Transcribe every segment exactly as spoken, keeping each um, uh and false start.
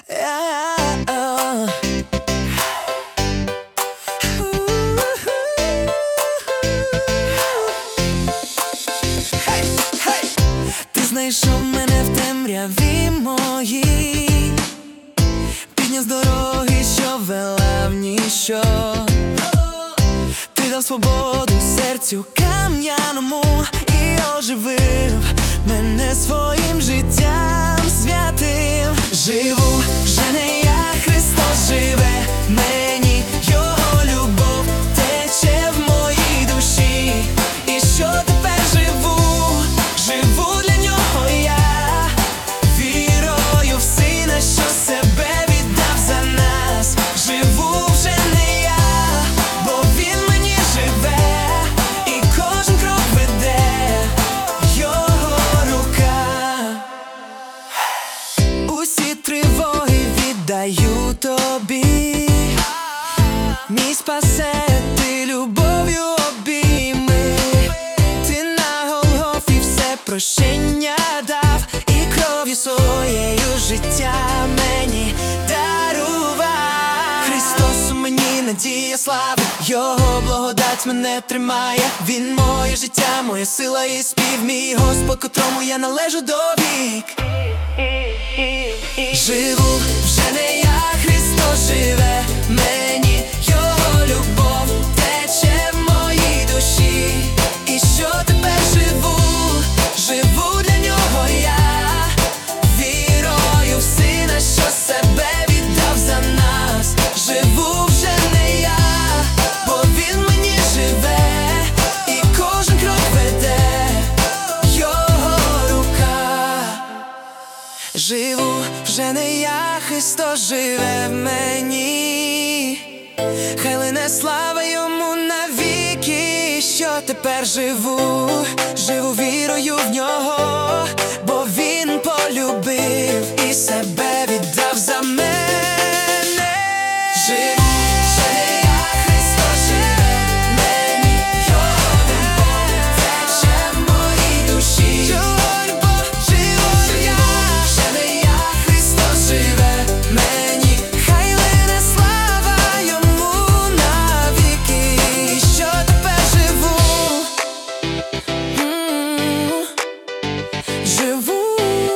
Ти знайшов мене в темряві моїй, підняв з дороги, що вела в ніщо. Ти дав свободу серцю кам'яному і оживив мене своїм життям святим. Живу вже не я, Христос живе в мені, Його любов тече в моїй душі. І що тепер живу, живу для Нього я, вірою в Сина, що себе віддав за нас. Живу вже не я, бо Він мені живе, і кожен крок веде Його рука. Усі тривоги віддаю Тобі, мій Спаситель, любов'ю обійми. Ти на Голгофі все прощення дав, і кров'ю своєю життя мені дарував. Христос у мені надія слави, Його благодать мене тримає. Він моє життя, моя сила і спів, мій Господь, котрому я належу до вік. Живу вже не я, Христос живе в мені, Його любов тече в моїй душі. І що тепер живу, живу для Нього я, вірою в Сина, що себе віддав за нас. Живу вже не я, бо Він мені живе, і кожен крок веде Його рука. Живу вже не я, Христос живе в мені, хай лине слава Йому навіки. Що тепер живу, живу вірою в Нього, бо Він полюбив і себе віддав за мене. Живу вже не я, Христос живе в мені, Його любов тече в моїй душі. Його любов, живу я, вже не я, Христос живе в мені, хай лине слава Йому навіки. Що тепер живу, М, живу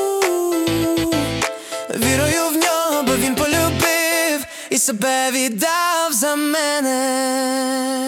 вірою в Нього, бо Він полюбив і себе віддав за мене.